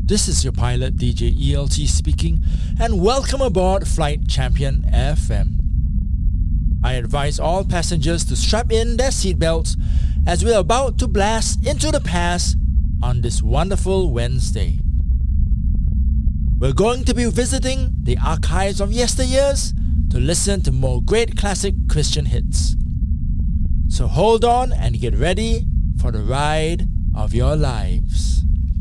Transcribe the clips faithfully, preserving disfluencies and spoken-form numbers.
This is your pilot D J E L T speaking, and welcome aboard Flight Champion F M. I advise all passengers to strap in their seatbelts as we are about to blast into the past on this wonderful Wednesday. We're going to be visiting the archives of yesteryears to listen to more great classic Christian hits. So hold on and get ready for the ride of your lives.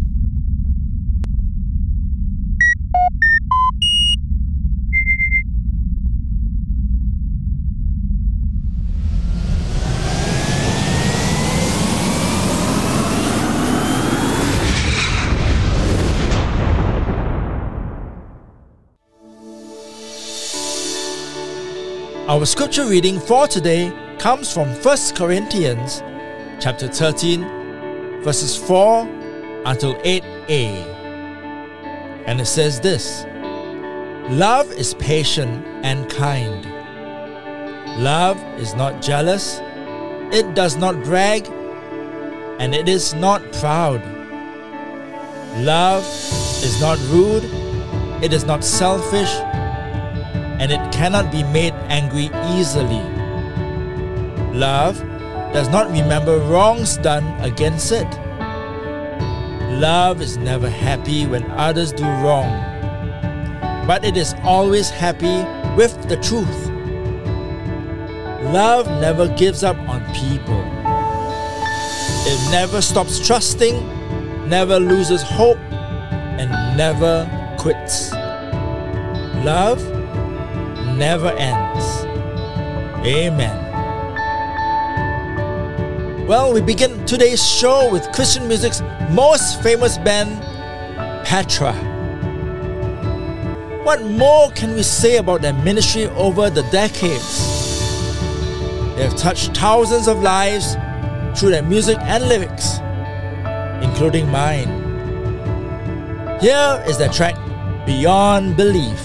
Our scripture reading for today comes from First Corinthians chapter thirteen, verses four until eight a. And it says this: Love is patient and kind. Love is not jealous. It does not brag, and it is not proud. Love is not rude. It is not selfish, and it cannot be made angry easily. Love does not remember wrongs done against it. Love is never happy when others do wrong, but it is always happy with the truth. Love never gives up on people. It never stops trusting, never loses hope, and never quits. Love never ends. Amen. Well, we begin today's show with Christian music's most famous band, Petra. What more can we say about their ministry over the decades? They have touched thousands of lives through their music and lyrics, including mine. Here is their track, Beyond Belief.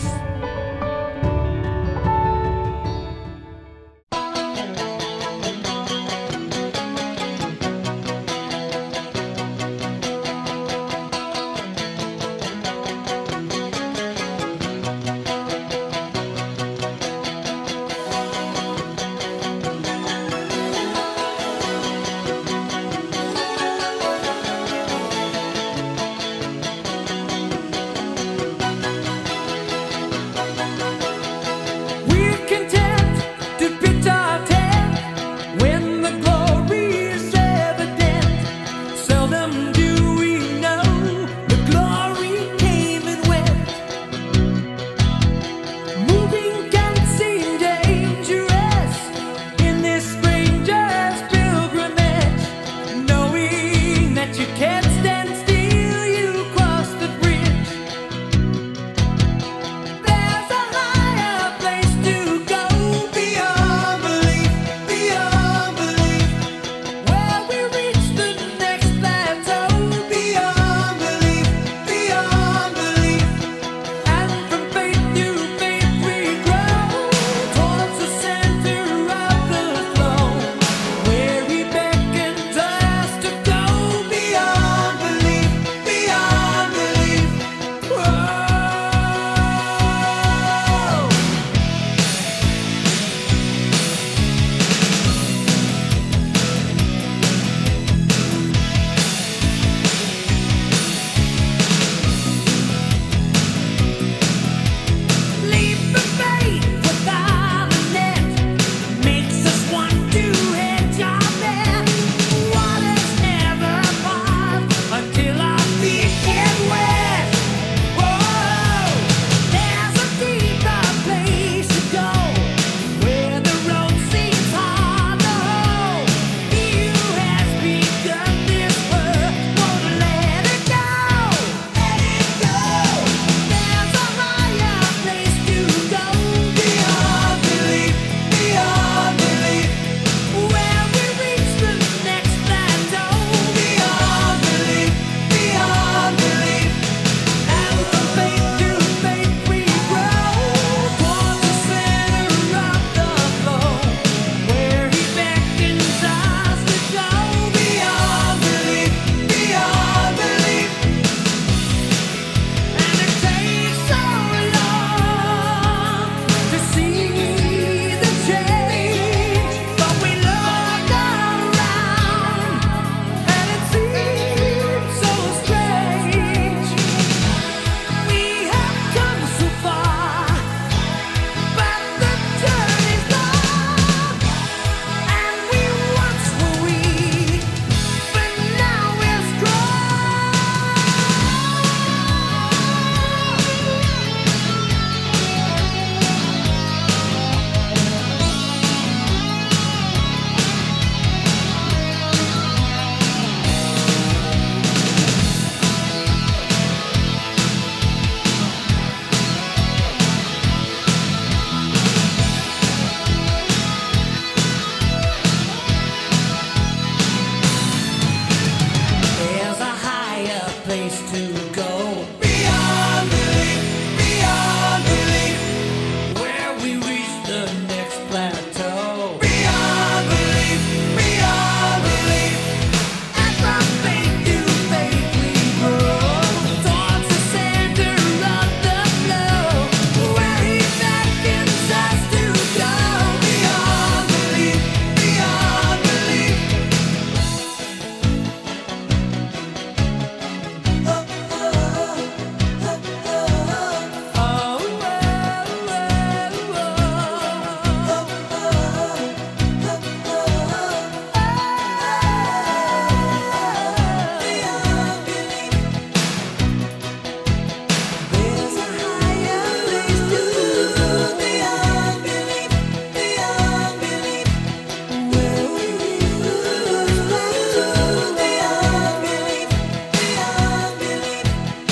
place to go. Beyond belief, beyond belief, where we reach the next plateau. Beyond belief, beyond belief, and from faith to faith we grow. Towards the center of the flow, where He beckons us to go. Beyond belief, beyond belief. There's a higher place to go. Beyond belief, beyond belief, where we reach the plateau. Beyond belief, beyond belief.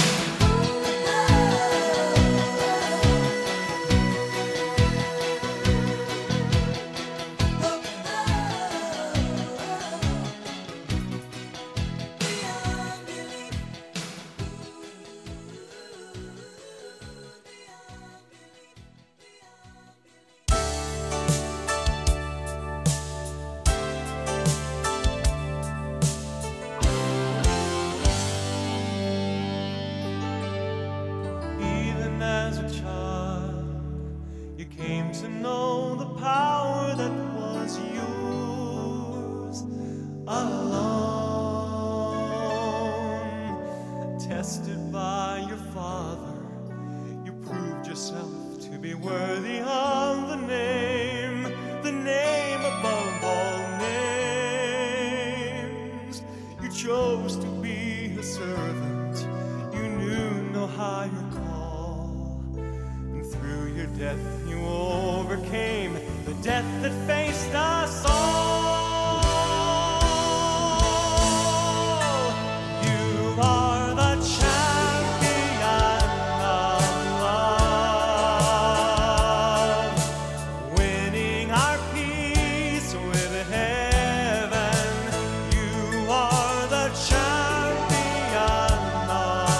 Even as a child, you came to know the power that was yours alone. Tested by your Father, you proved yourself to be worthy of the name, the name above all names. You chose to be a servant, you knew no higher call. And through your death you overcame the death that faced us all. You are the champion of love, winning our peace with heaven. You are the champion of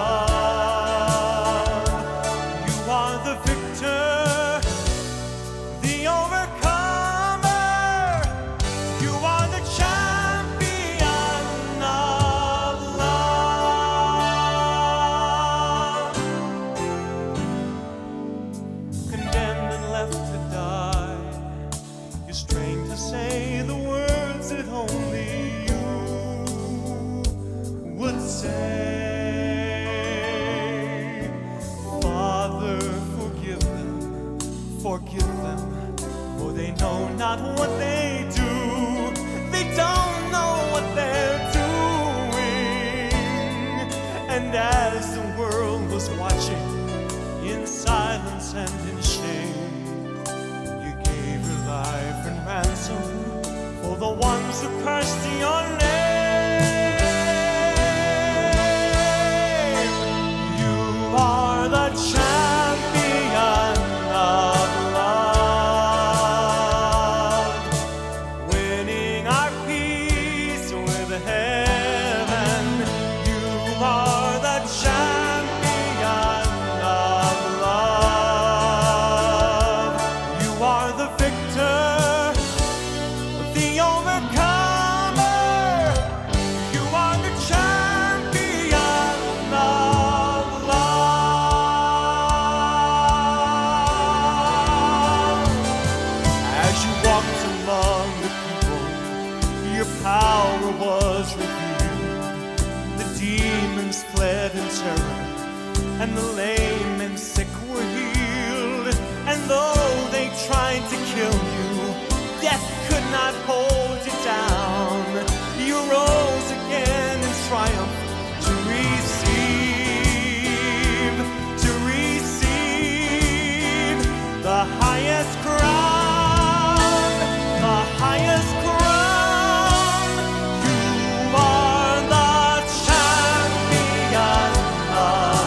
love. You are the victor, the overcomer. You are the champion of love. Condemned and left to die, you strained to say the words that only you would say. Father, forgive them, forgive them, for they know not what they do. They don't know what they're doing. And as the world was watching in silence and in shame, you gave your life in ransom for the ones who cursed your name. You are the champion of love, winning our peace with heaven. You are the champion of love. You are the victor, the overcomer. You are the champion of love. As you walked among the people, your power was revealed. The demons fled in terror, and the lame and sick were healed. And though they tried to kill you, death could not hold you down. You rose again in triumph to receive, to receive the highest crown, the highest crown. You are the champion of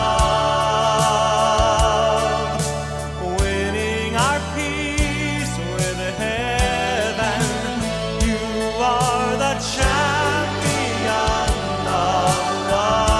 love, winning our peace with heaven. You are the champion of love.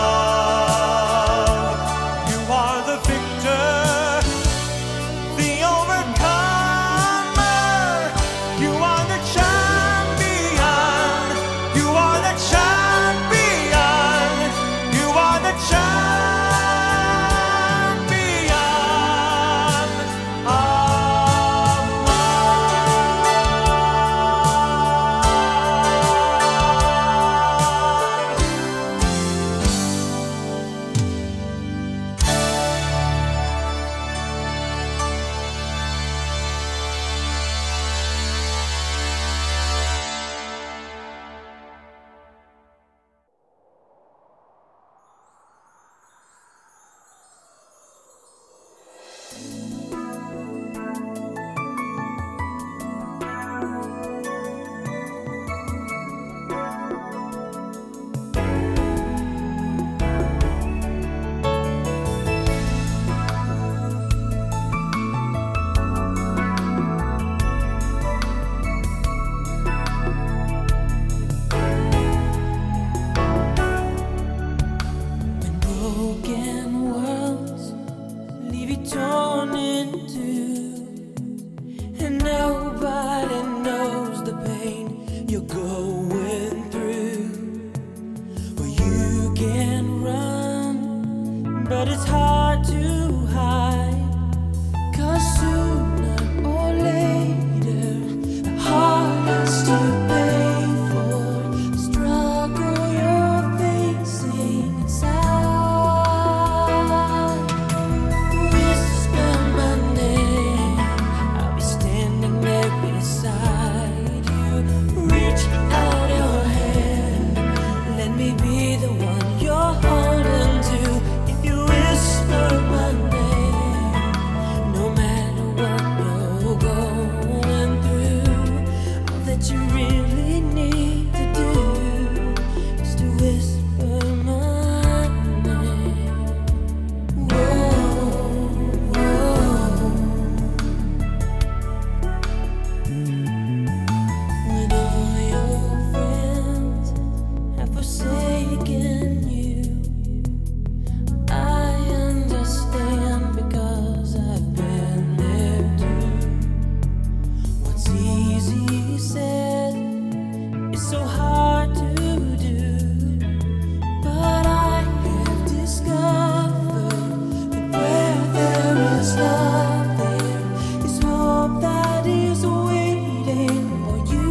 you're going through. Well, you can run, but it's hard to hide. 'Cause sooner or later, the heart has to pay for the struggle you're facing inside. Whisper my name, I'll be standing there beside you. Reach out your hand, let me be the one you're holding to. If you whisper my name, no matter what you're going through, all that you really need to do is to whisper my name. Whoa, whoa. When all your friends have forsaken you, I understand because I've been there too. What's easy said is so hard to do, but I have discovered that where there is love, there is hope that is waiting for you.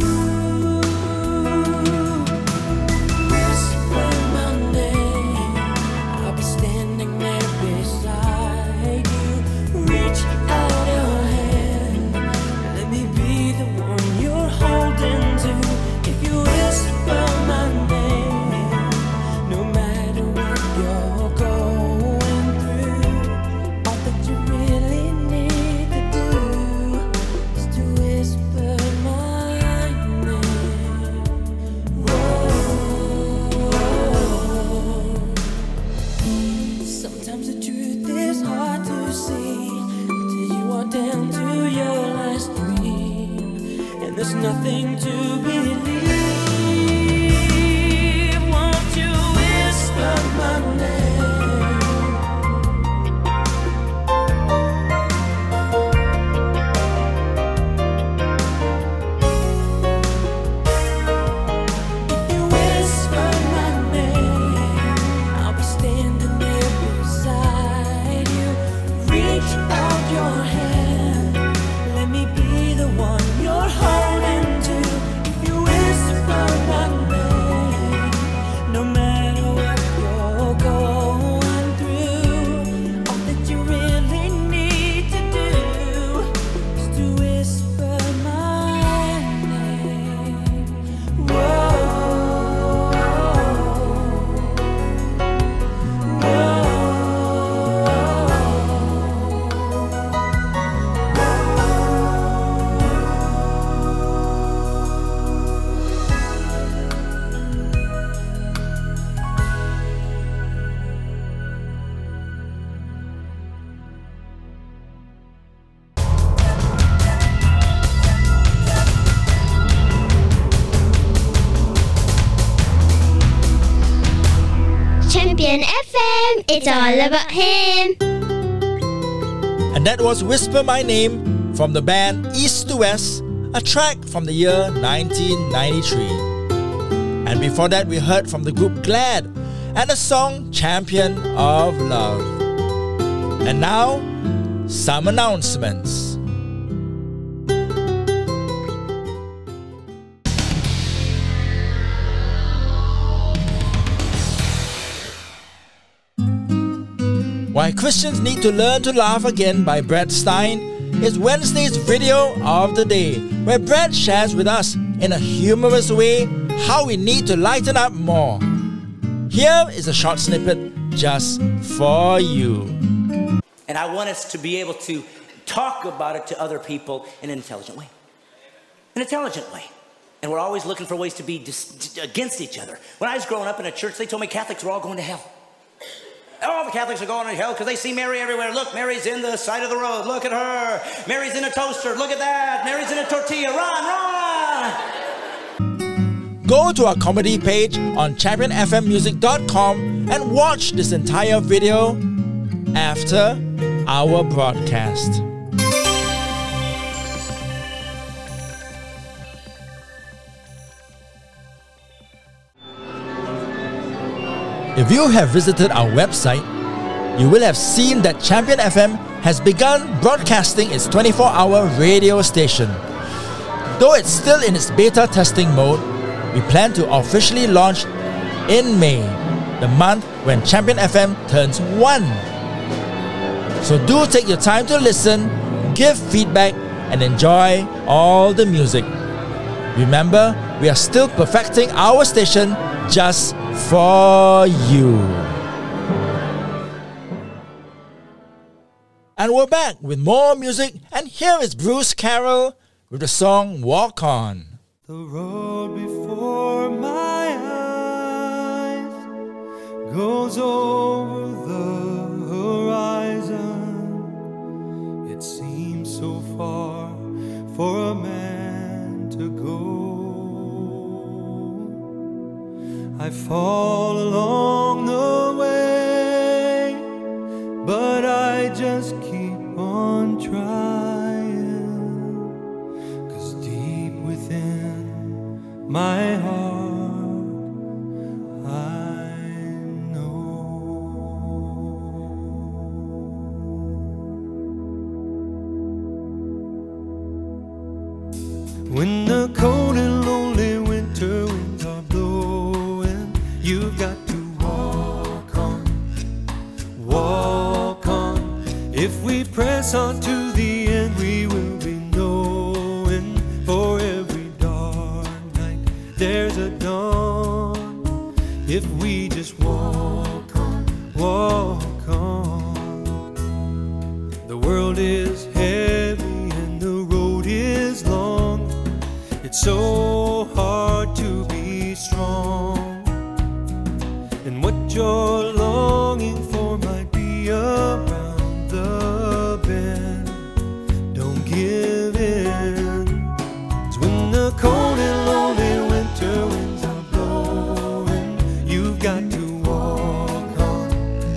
Whisper my name, I'll be standing there beside you. Reach out your hand, let me be the one you're holding to. If you whisper my name, no matter what you're going through, all that you really need to do is to whisper my name. Whoa. Sometimes the truth is hard to see till you are down to your last dream, and there's nothing to believe. Won't you whisper my name? If you whisper my name, I'll be standing there beside you. Reach out your hand, let me be the one you're holding to. If you whisper my name, no matter what you're going through, all that you really need to do is to whisper my name. Whoa, Champion F M, it's all about him. And that was Whisper My Name from the band East to West, a track from the year nineteen ninety-three. And before that, we heard from the group Glad and the song Champion of Love. And now, some announcements. Why Christians Need to Learn to Laugh Again by Brad Stein is Wednesday's video of the day, where Brad shares with us in a humorous way how we need to lighten up more. Here is a short snippet just for you. And I want us to be able to talk about it to other people in an intelligent way. An intelligent way. And we're always looking for ways to be dis- against each other. When I was growing up in a church, they told me Catholics were all going to hell. All the Catholics are going to hell because they see Mary everywhere. Look, Mary's in the side of the road. Look at her. Mary's in a toaster. Look at that. Mary's in a tortilla. Run, run. Go to our comedy page on champion f m music dot com and watch this entire video after our broadcast. If you have visited our website, you will have seen that Champion F M has begun broadcasting its twenty-four hour radio station. Though it's still in its beta testing mode, we plan to officially launch in May, the month when Champion F M turns one. So do take your time to listen, give feedback, and enjoy all the music. Remember, we are still perfecting our station just for you. And we're back with more music, and here is Bruce Carroll with the song Walk On. The road before my eyes goes over the horizon. It seems so far for a man to go. I fall along the way, but I just keep on trying, 'cause deep within my heart I know. When the cold and lonely winter winds are blowing, you've got to walk on, walk on. If we press on to the end, we will be knowing for every dark night there's a dawn. If we just walk on, walk on. The world is heavy and the road is long. It's so hard to be strong, and what you're longing for might be around the bend. Don't give in. 'Cause when the cold and lonely winter winds are blowing, you've got to walk on,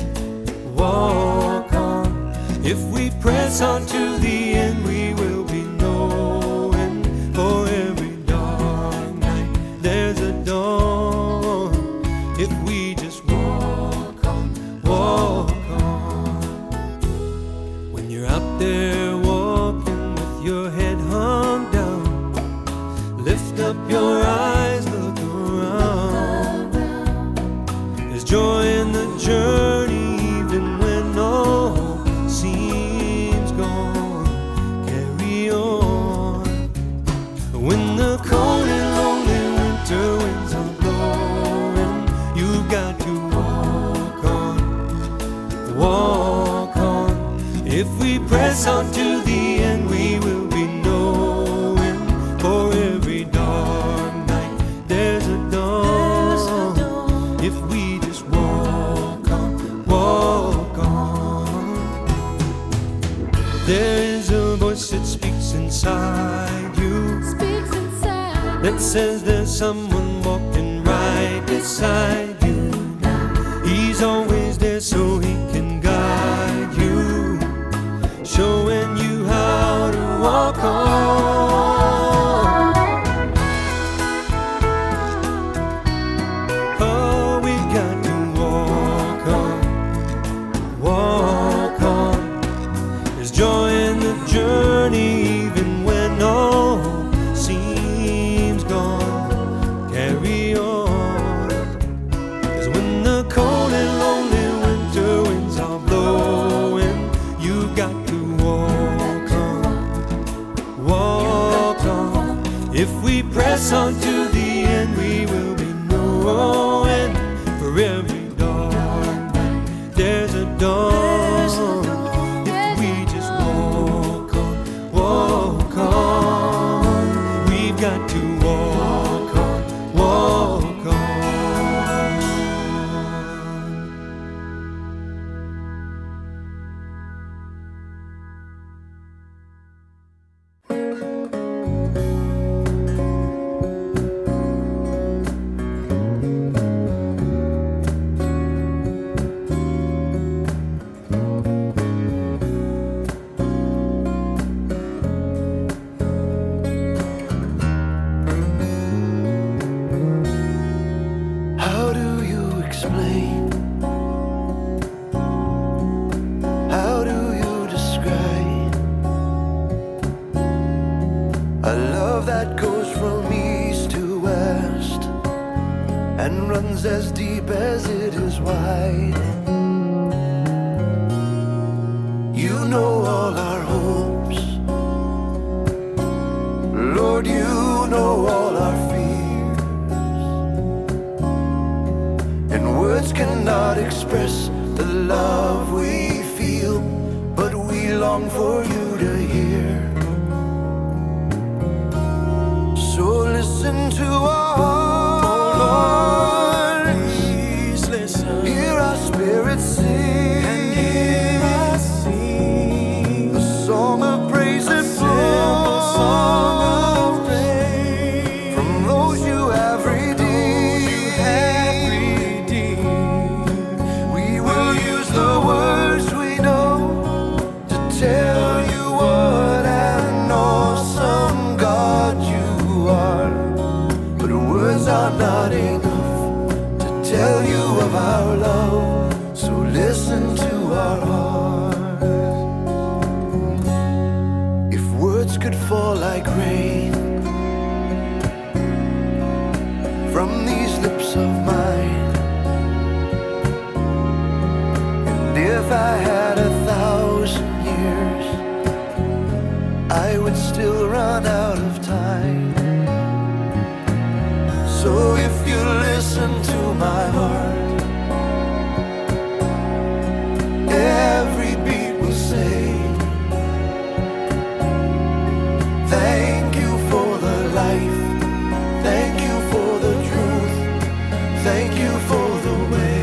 walk on. If we press on to the end, we will be knowing for every dark night there's a dawn. If we just walk on, walk on. When you're out there walking with your head hung down, lift up your eyes, look around. There's joy in the journey, even when all seems gone. Carry on. When the cold and lonely winter winds are blowing, you've got to walk on, walk on. If we press on to the end, we will be knowing for every dark night there's a dawn. If we just walk on, walk on. There is a voice that speaks inside you, Speaks inside. that says there's someone walking right beside you. He's always there so he can guide you, showing you how to walk on. Oh, we got to walk on, walk on. There's joy in the journey, even when all seems gone. Carry on. 'Cause when the cold and lonely winter winds are blowing, you've got to walk on, walk and runs as deep as it is wide. You know all our hopes, Lord, you know all our fears, and words cannot express the love we feel, but we long for you to hear. So listen to our hearts, please listen. Hear our spirits sing, and hear us sing a song of praise and simple song of praise from those you have redeemed. You have redeemed. We will use the words we know to tell you what an awesome God you are. But words are not enough to tell you of our love, so listen to our hearts. If words could fall like rain from these lips of mine, and if I had a thousand years, I would still run out of time. So if you listen to my heart, every beat will say, thank you for the life, thank you for the truth, thank you for the way.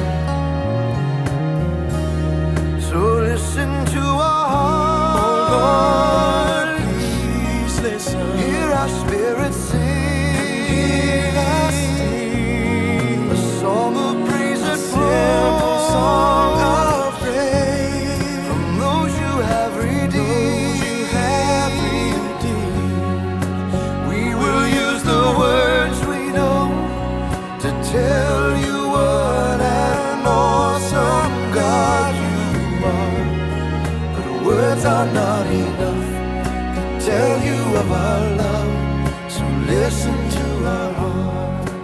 So listen to our heart, oh Lord, please listen. Hear our spirits sing, hear us sing a song of praise and simple song of praise from those you have redeemed. You have redeemed. We will use the words we know to tell you what an awesome God you are. But words are not enough to tell you of our love, so listen to our hearts.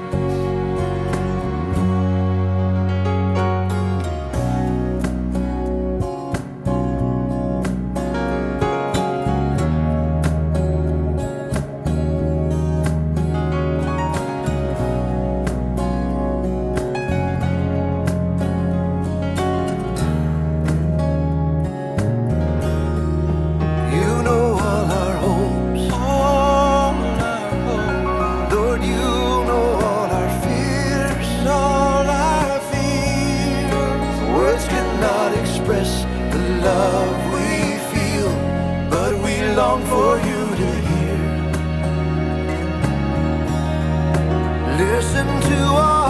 You know all our hopes, all our hopes. Lord, you know all our fears, all our fears. Words cannot express the love we feel, but we long for you to hear. Listen to our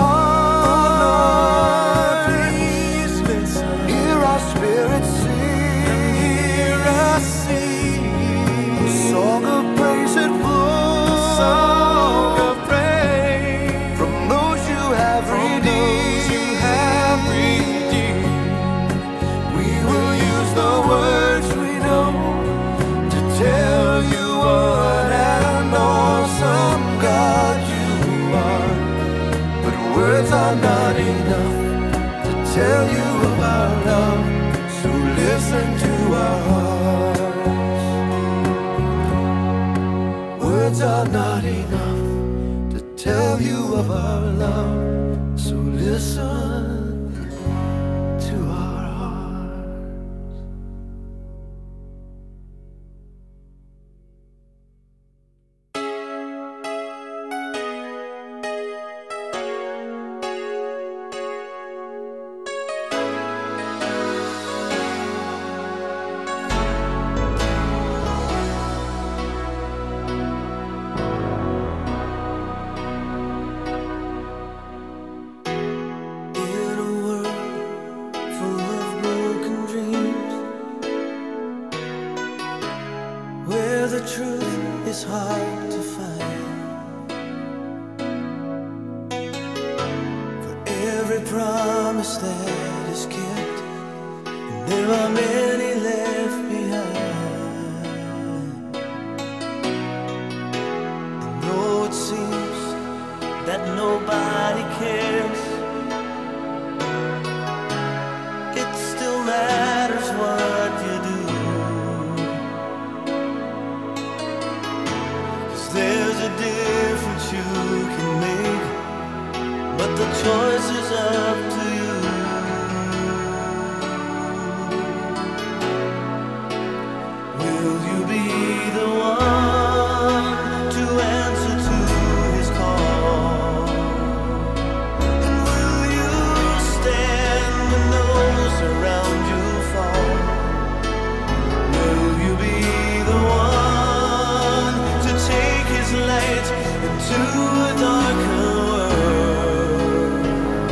heart, please listen. Hear our spirits sing, hear us sing a song of praise and flows, song of praise from those you have redeemed. You have redeemed. We will use the words we know to tell you what an awesome God you are. But words are not enough to tell you of our love, so listen to our hearts. Words are not enough to tell you of our love, so listen to our hearts. In a world full of broken dreams, where the truth is hard to find, for every promise that is kept, and there are many left behind. And though it seems that nobody cares. It still matters what you do, 'cause there's a difference you can make, but the choice is up to you. Will you be the one to answer to his call? And will you stand when those around you fall? Will you be the one to take his light into a darker world?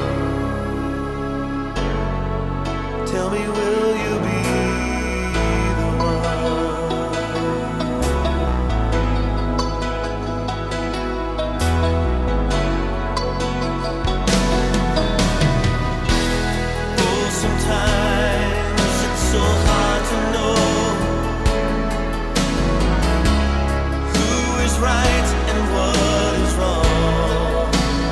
Tell me, will you be the one? Oh, sometimes it's so hard to know who is right and what is wrong.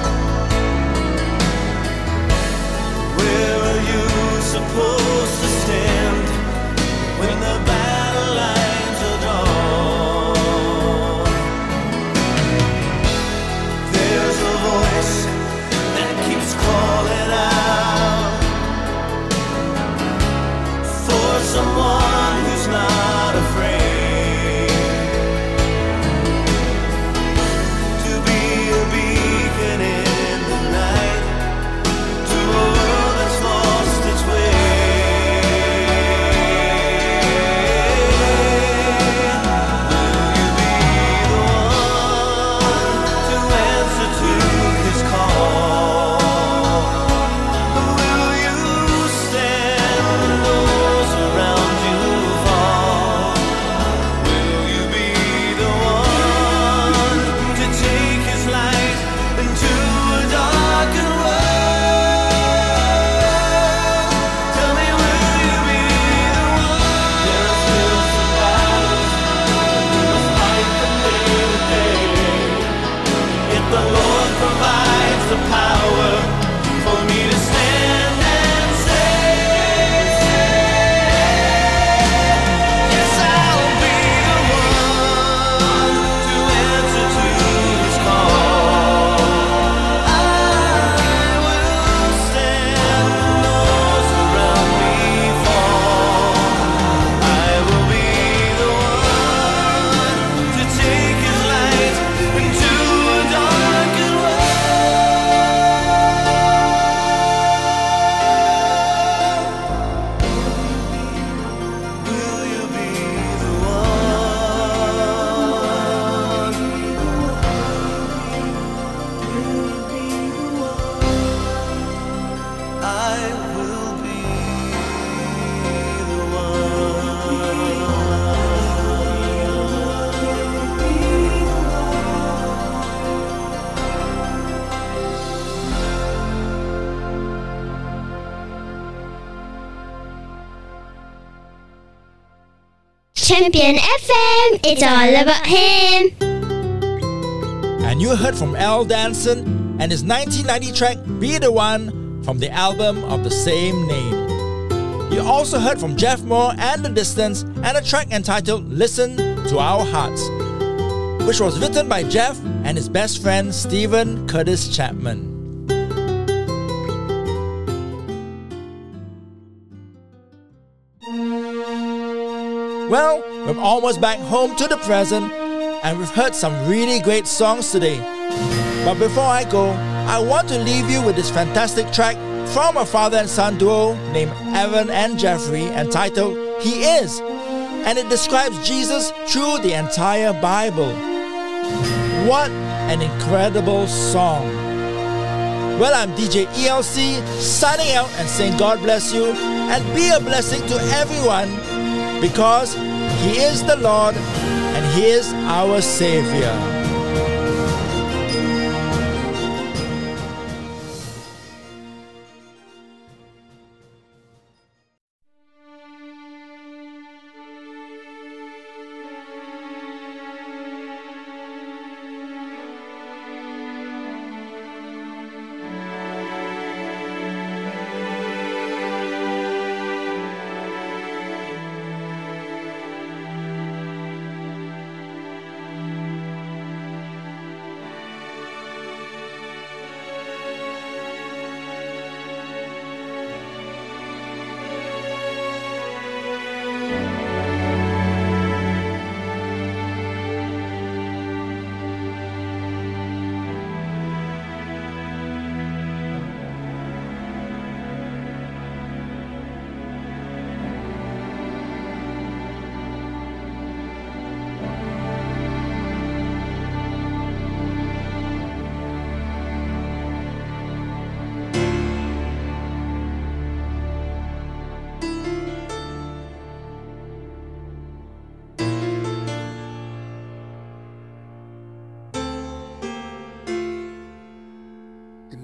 Where are you supposed to stand when the battle lines are drawn? There's a voice that keeps calling out for someone who's not afraid to be a beacon in the night to a world that's lost its way. Will you be the one to answer to his call? Will you stand when those around you fall? Will you be the one to take his light into a darker world? Tell me, will you be the one? There are still some battles we must fight from day to day. If the Lord provides the power for me to stand and say, yes, I'll be the one to answer to his call. I will stand when those around me fall. I will be the one to take his light into a darker world. Will you be the one? I will be the Champion F M, it's all about him. And you heard from Al Danson and his nineteen ninety track Be The One from the album of the same name. You also heard from Jeff Moore and The Distance and a track entitled Listen to Our Hearts, which was written by Jeff and his best friend Stephen Curtis Chapman. Well, we're almost back home to the present, and we've heard some really great songs today. But before I go, I want to leave you with this fantastic track from a father and son duo named Evan and Jeffrey, entitled He Is, and it describes Jesus through the entire Bible. What an incredible song! Well, I'm D J E L C signing out and saying God bless you and be a blessing to everyone, because He is the Lord and He is our Savior.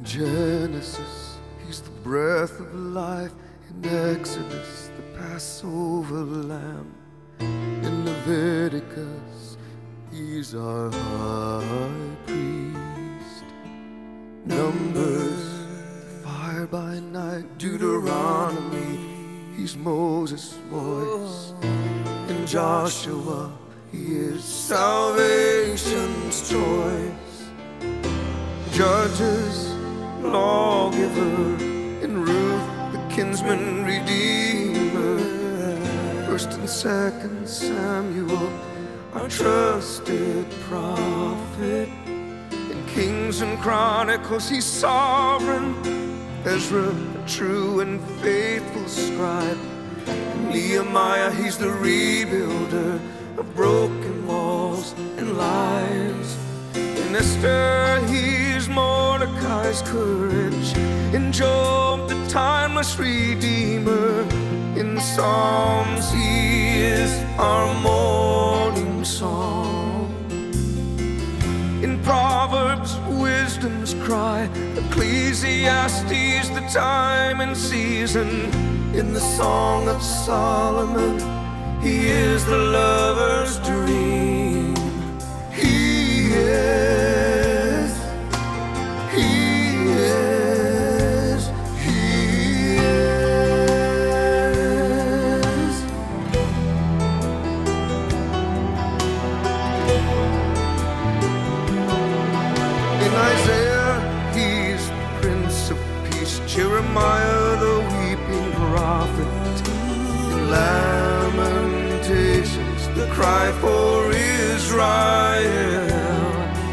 In Genesis, he's the breath of life. In Exodus, the Passover lamb. In Leviticus, he's our high priest. Numbers, the fire by night. Deuteronomy, he's Moses' voice. In Joshua, he is salvation's choice. Judges, lawgiver. In Ruth, the kinsman redeemer. First and second Samuel, our trusted prophet. In Kings and Chronicles, he's sovereign. Ezra, a true and faithful scribe. In Nehemiah, he's the rebuilder of broken walls and lives. In Esther, he's Mordecai's courage. In Job, the timeless redeemer. In Psalms, he is our morning song. In Proverbs, wisdom's cry. Ecclesiastes, the time and season. In the Song of Solomon, he is the lover's dream. He is, he is, he is. In Isaiah, he's the Prince of Peace. Jeremiah, the weeping prophet. In Lamentations, the cry for Israel.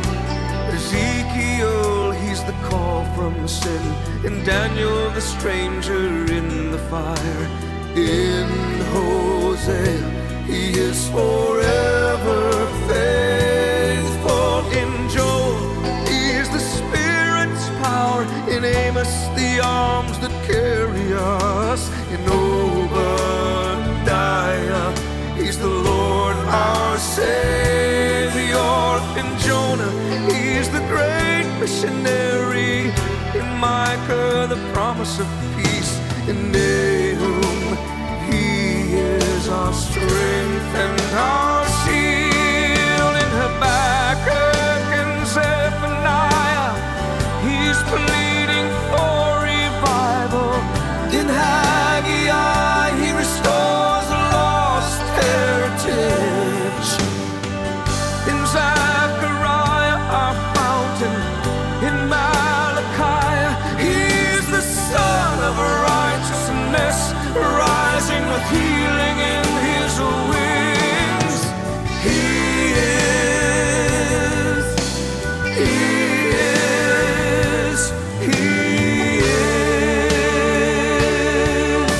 Ezekiel, he's the call from sin. In Daniel, the stranger in the fire. In Hosea, he is forever faithful. In Joel, he is the Spirit's power. In Amos, the arms that carry us. In Obadiah, he's the Lord our Savior. In Jonah, he's the great missionary. In Micah, the promise of peace. In Nahum, he is our strength and our shield. In Habakkuk and Zephaniah, he's pleading for revival. In Haggai, he restores the lost heritage. In Zechariah, our fountain. In Malachi, he's the Son of righteousness, rising with healing in his wings. He is, he is, he is.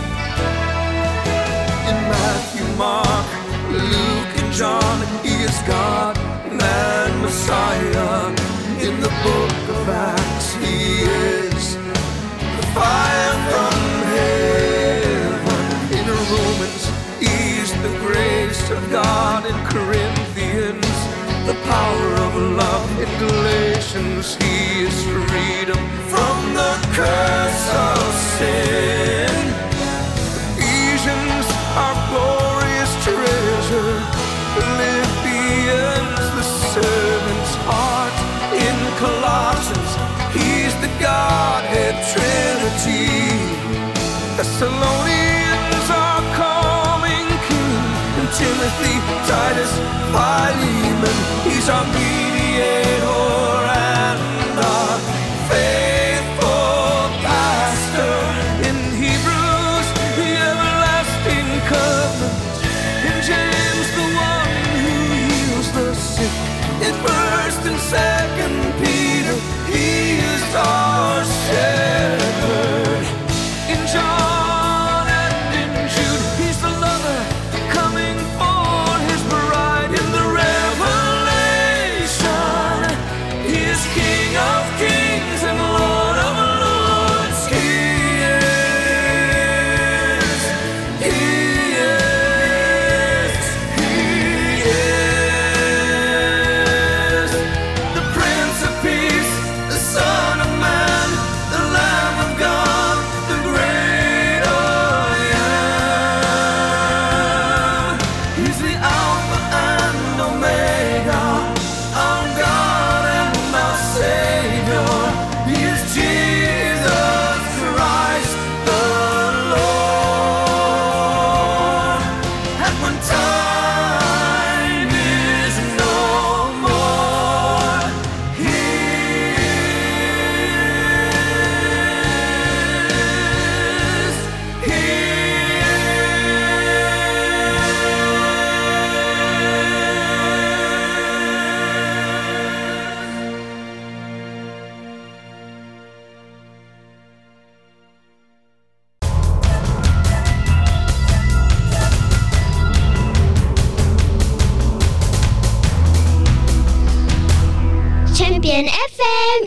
In Matthew, Mark, Luke, and John, he is God, man, Messiah. In the book of Acts, he is the fire from heaven. In Romans, he's the grace of God. In Corinthians, the power of love. In Galatians, he is freedom from the curse of sin. Ephesians, our glorious treasure. Philippians, the servant's heart. In Colossians, he's the Godhead Trinity. Thessalonians, our coming King. And Timothy, Titus, Philemon, he's our mediator and our faithful pastor. In Hebrews, the everlasting covenant. In James, the one who heals the sick. In First and Second Peter, he is our shepherd. In John and in Jude, he's the lover coming for his bride. In the Revelation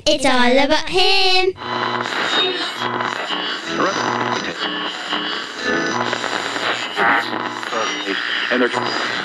It's all about him. And they're